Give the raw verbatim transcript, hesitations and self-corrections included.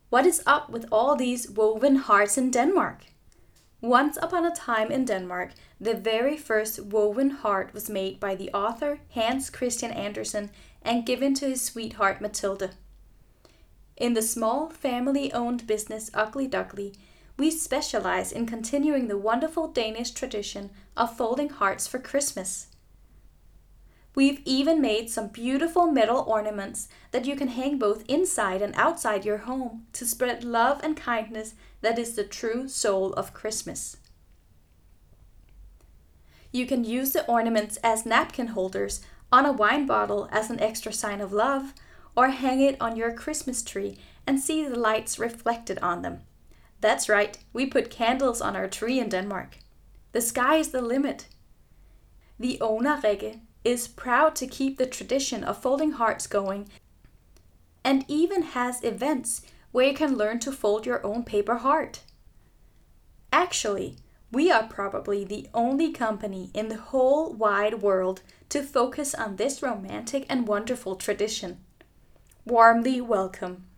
What is up with all these woven hearts in Denmark? Once upon a time in Denmark, the very first woven heart was made by the author Hans Christian Andersen and given to his sweetheart Mathilde. In the small family-owned business Ugly Duckly, we specialize in continuing the wonderful Danish tradition of folding hearts for Christmas. We've even made some beautiful metal ornaments that you can hang both inside and outside your home to spread love and kindness that is the true soul of Christmas. You can use the ornaments as napkin holders on a wine bottle as an extra sign of love, or hang it on your Christmas tree and see the lights reflected on them. That's right, we put candles on our tree in Denmark. The sky is the limit. The owner, Rikke, is proud to keep the tradition of folding hearts going and even has events where you can learn to fold your own paper heart. Actually, we are probably the only company in the whole wide world to focus on this romantic and wonderful tradition. Warmly welcome.